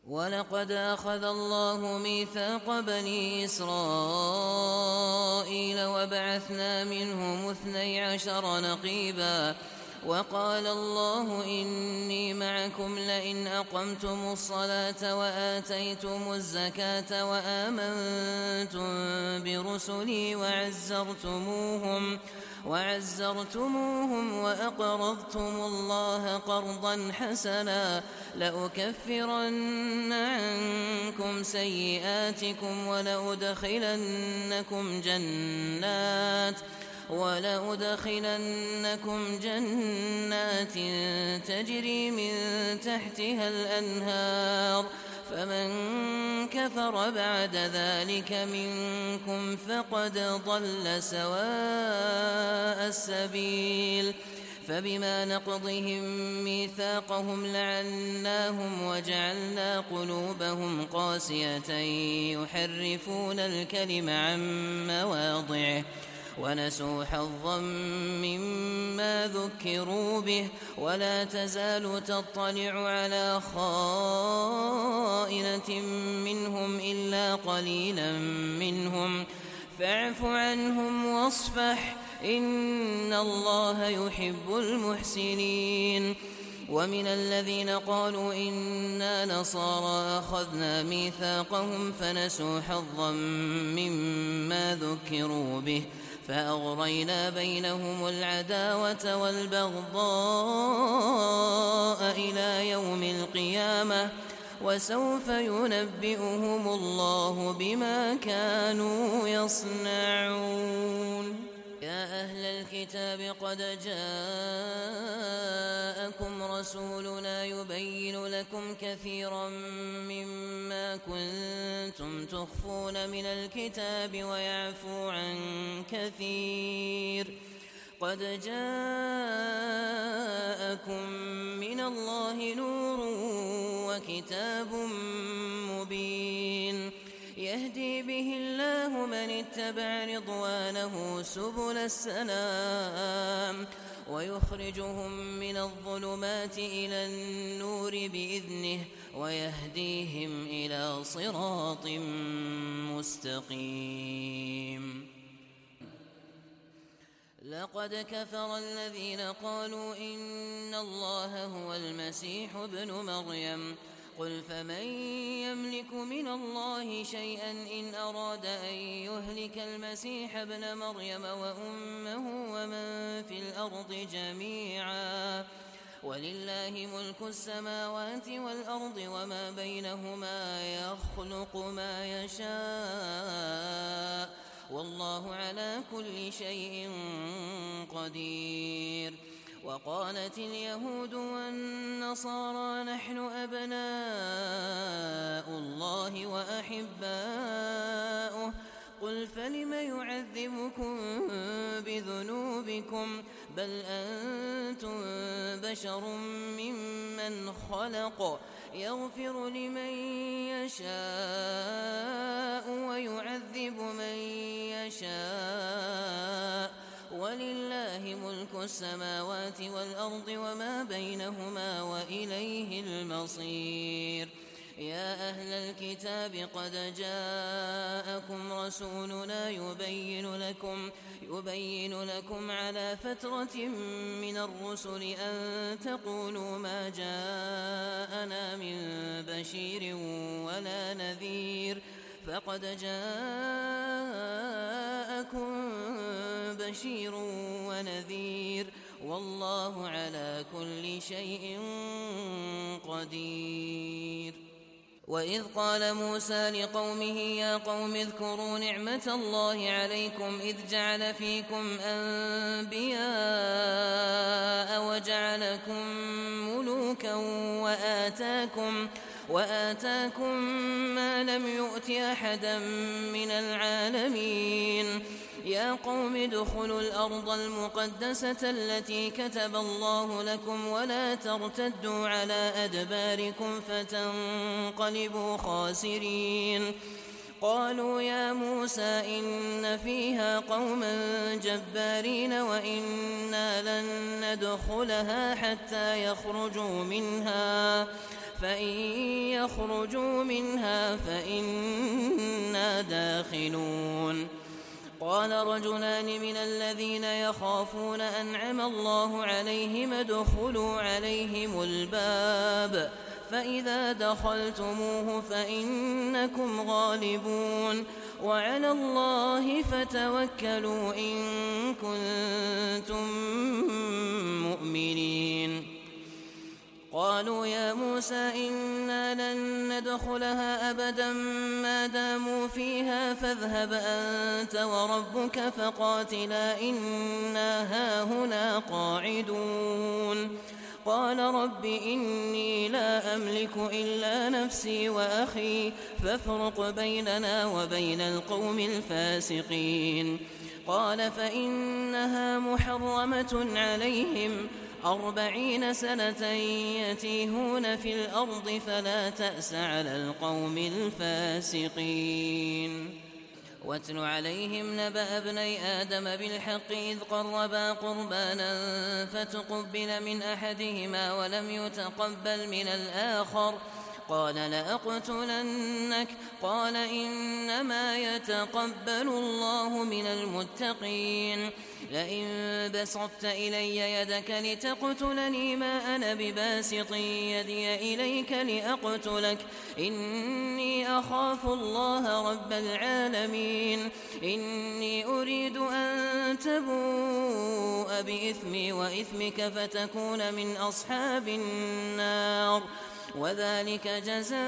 ولقد أخذ الله ميثاق بني إسرائيل وبعثنا منهم 12 نقيبا وقال الله إني معكم لئن أقمتم الصلاة وآتيتم الزكاة وآمنتم برسلي وعزرتموهم وأقرضتم الله قرضا حسنا لأكفرن عنكم سيئاتكم ولأدخلنكم جنات تجري من تحتها الأنهار فمن كفر بعد ذلك منكم فقد ضل سواء السبيل فبما نقضهم ميثاقهم لعناهم وجعلنا قلوبهم قاسية يحرفون الكلم عن مواضعه ونسوا حظا مما ذكروا به ولا تزال تطلع على خائنة منهم إلا قليلا منهم فاعف عنهم واصفح إن الله يحب المحسنين ومن الذين قالوا إنا نصارى أخذنا ميثاقهم فنسوا حظا مما ذكروا به فأغرينا بينهم العداوة والبغضاء إلى يوم القيامة وسوف ينبئهم الله بما كانوا يصنعون يا أهل الكتاب قد جاءكم رسولنا يبين لكم كثيرا مما كنتم تخفون من الكتاب ويعفو عن كثير قد جاءكم من الله نور وكتاب مبين يهدي به الله من اتبع رضوانه سبل السلام ويخرجهم من الظلمات إلى النور بإذنه ويهديهم إلى صراط مستقيم لقد كفر الذين قالوا إن الله هو المسيح ابن مريم قل فمن يملك من الله شيئا إن أراد أن يهلك المسيح ابن مريم وأمه ومن في الأرض جميعا ولله ملك السماوات والأرض وما بينهما يخلق ما يشاء والله على كل شيء قدير وقالت اليهود والنصارى نحن أبناء الله وأحباؤه قل فلم يعذبكم بذنوبكم بل أنتم بشر ممن خلق يغفر لمن يشاء ويعذب من يشاء ولله ملك السماوات والأرض وما بينهما وإليه المصير يا أهل الكتاب قد جاءكم رسولنا يبين لكم على فترة من الرسل أن تقولوا ما جاءنا من بشير ولا نذير فقد جاءكم بشير ونذير والله على كل شيء قدير وإذ قال موسى لقومه يا قوم اذكروا نعمة الله عليكم إذ جعل فيكم أنبياء وجعلكم ملوكا وآتاكم ما لم يؤت أحدا من العالمين يا قوم ادخلوا الأرض المقدسة التي كتب الله لكم ولا ترتدوا على أدباركم فتنقلبوا خاسرين قالوا يا موسى إن فيها قوما جبارين وإنا لن ندخلها حتى يخرجوا منها فإن يخرجوا منها فإنا داخلون. قال رجلان من الذين يخافون أنعم الله عليهم ادخلوا عليهم الباب فإذا دخلتموه فإنكم غالبون وعلى الله فتوكلوا إن كنتم مؤمنين. قالوا يا موسى إنا لن ندخلها أبدا ما داموا فيها فاذهب أنت وربك فقاتلا إنا هاهنا قاعدون. قال رب إني لا أملك إلا نفسي وأخي فافرق بيننا وبين القوم الفاسقين. قال فإنها محرمة عليهم 40 سنة يتيهون في الأرض فلا تأس على القوم الفاسقين. واتل عليهم نبأ ابني آدم بالحق إذ قربا قربانا فتقبل من أحدهما ولم يتقبل من الآخر قال لأقتلنك قال إنما يتقبل الله من المتقين. لئن بسطت إلي يدك لتقتلني ما أنا بباسط يدي إليك لأقتلك إني أخاف الله رب العالمين. إني أريد أن تبوء بإثمي وإثمك فتكون من أصحاب النار وذلك جزاء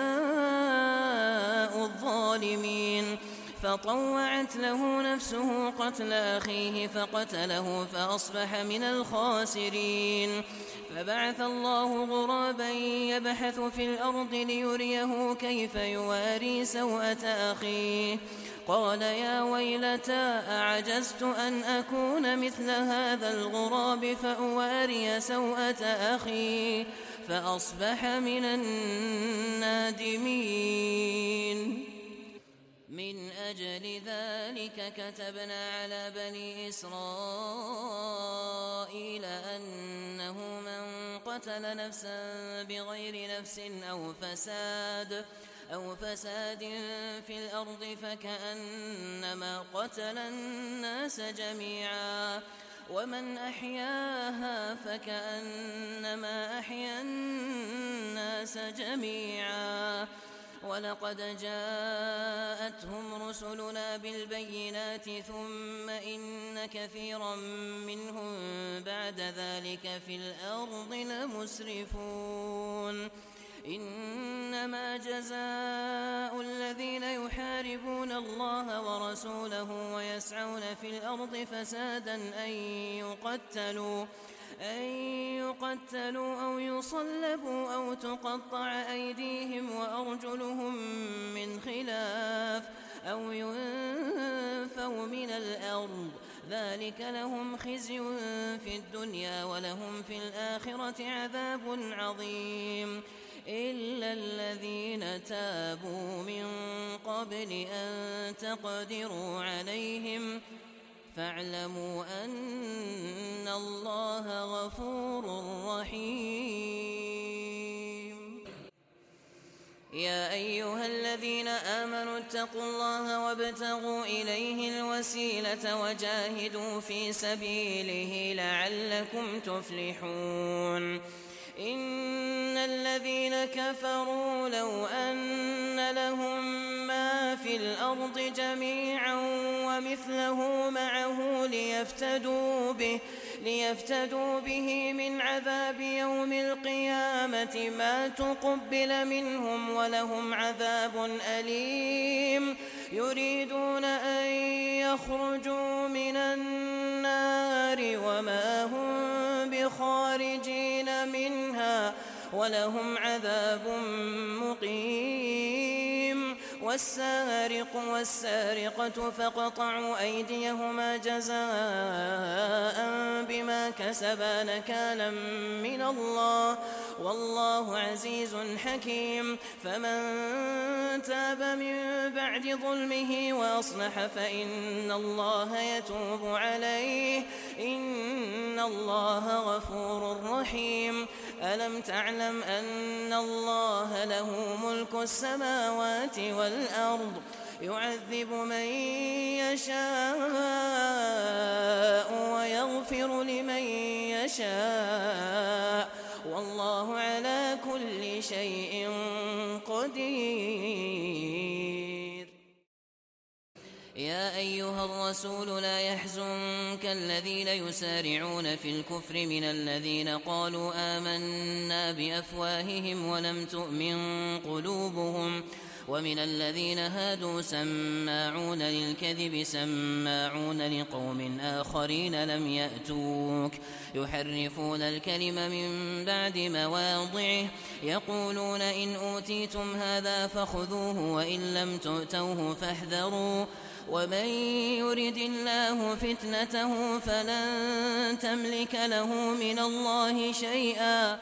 الظالمين. فطوعت له نفسه قتل أخيه فقتله فأصبح من الخاسرين. فبعث الله غرابا يبحث في الأرض ليريه كيف يواري سوءة أخيه قال يا ويلتى أعجزت أن أكون مثل هذا الغراب فأواري سوءة أخي فأصبح من النادمين. من أجل ذلك كتبنا على بني إسرائيل أنه من قتل نفسا بغير نفس أو فساد في الأرض فكأنما قتل الناس جميعا ومن أحياها فكأنما أحيا الناس جميعا. ولقد جاءتهم رسلنا بالبينات ثم إن كثيرا منهم بعد ذلك في الأرض لمسرفون. إنما جزاء الذين يحاربون الله ورسوله ويسعون في الأرض فسادا أن يقتلوا أو يصلبوا أو تقطع أيديهم وأرجلهم من خلاف أو ينفوا من الأرض ذلك لهم خزي في الدنيا ولهم في الآخرة عذاب عظيم. إلا الذين تابوا من قبل أن تقدروا عليهم فاعلموا أن الله غفور رحيم. يا أيها الذين آمنوا اتقوا الله وابتغوا إليه الوسيلة وجاهدوا في سبيله لعلكم تفلحون. إن الذين كفروا لو أن لهم ما في الأرض جميعا ومثله معه ليفتدوا به من عذاب يوم القيامة ما تقبل منهم ولهم عذاب أليم. يريدون أن يخرجوا من النار وما هم بخارجين منها ولهم عذاب مقيم. والسارق والسارقة فاقطعوا أيديهما جزاء بما كسبا نكالا من الله والله عزيز حكيم. فمن تاب من بعد ظلمه وأصلح فإن الله يتوب عليه إن الله غفور رحيم. ألم تعلم أن الله له ملك السماوات والأرض يعذب من يشاء ويغفر لمن يشاء والله على كل شيء قدير. يا أيها الرسول لا يحزنك الذين يسارعون في الكفر من الذين قالوا آمنا بأفواههم ولم تؤمن قلوبهم ومن الذين هادوا سماعون للكذب سماعون لقوم آخرين لم يأتوك يحرفون الكلم من بعد مواضعه يقولون إن أوتيتم هذا فخذوه وإن لم تؤتوه فاحذروا ومن يرد الله فتنته فلن تملك له من الله شيئا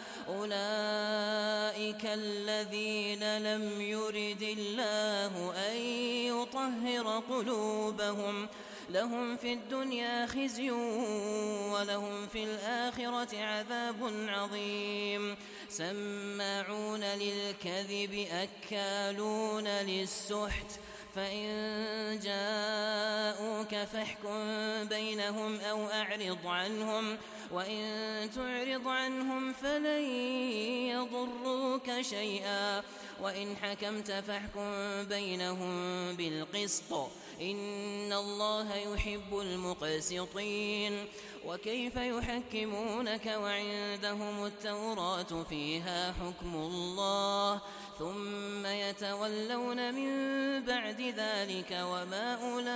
أولئك الذين لم يرد الله أن يطهر قلوبهم لهم في الدنيا خزي ولهم في الآخرة عذاب عظيم سماعون للكذب أكالون للسحت فإن جاءوك فاحكم بينهم أو أعرض عنهم وإن تعرض عنهم فلن يضروك شيئا وإن حكمت فاحكم بينهم بالقسط إن الله يحب المقسطين. وكيف يحكمونك وعندهم التوراة فيها حكم الله ثم يتولون من بعد ذلك وما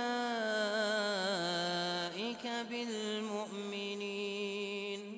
أولئك بالمؤمنين.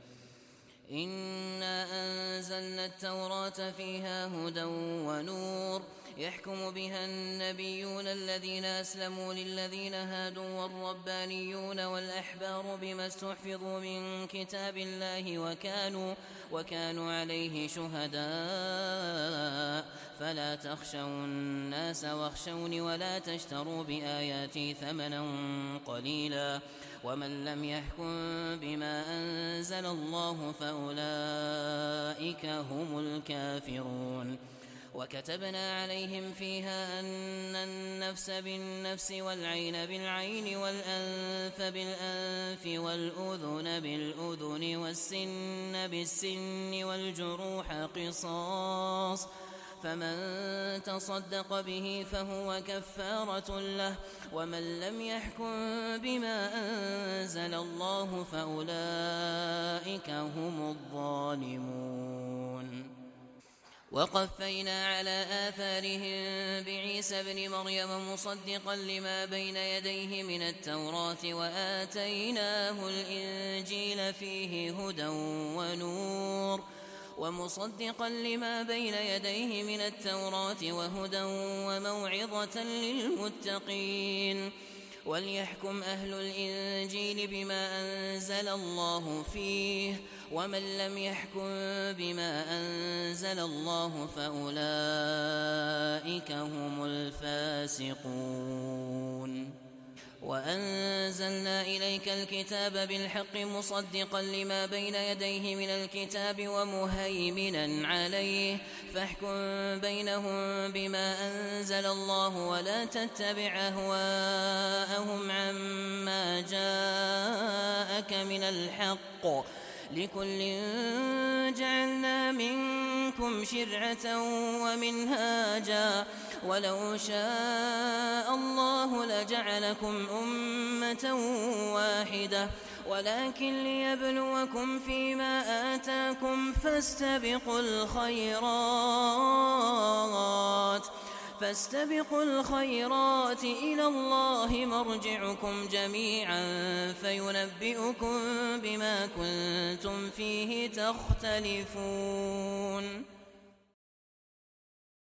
إنا أنزلنا التوراة فيها هدى ونور يحكم بها النبيون الذين أسلموا للذين هادوا والربانيون والأحبار بما استحفظوا من كتاب الله وكانوا عليه شهداء فلا تخشوا الناس واخشوني ولا تشتروا بآياتي ثمنا قليلا ومن لم يحكم بما أنزل الله فأولئك هم الكافرون. وكتبنا عليهم فيها أن النفس بالنفس والعين بالعين والأنف بالأنف والأذن بالأذن والسن بالسن والجروح قصاص فمن تصدق به فهو كفارة له ومن لم يحكم بما أنزل الله فأولئك هم الظالمون. وقفينا على آثارهم بعيسى بن مريم مصدقا لما بين يديه من التوراة وآتيناه الإنجيل فيه هدى ونور ومصدقا لما بين يديه من التوراة وهدى وموعظة للمتقين. وليحكم أهل الإنجيل بما أنزل الله فيه ومن لم يحكم بما أنزل الله فأولئك هم الفاسقون. وأنزلنا إليك الكتاب بالحق مصدقا لما بين يديه من الكتاب ومهيمنا عليه فاحكم بينهم بما أنزل الله ولا تتبع أهواءهم عما جاءك من الحق لكل جعلنا منكم شرعة ومنهاجا ولو شاء الله لجعلكم أمة واحدة ولكن ليبلوكم فيما آتاكم فاستبقوا الخيرات إلى الله مرجعكم جميعا فينبئكم بما كنتم فيه تختلفون.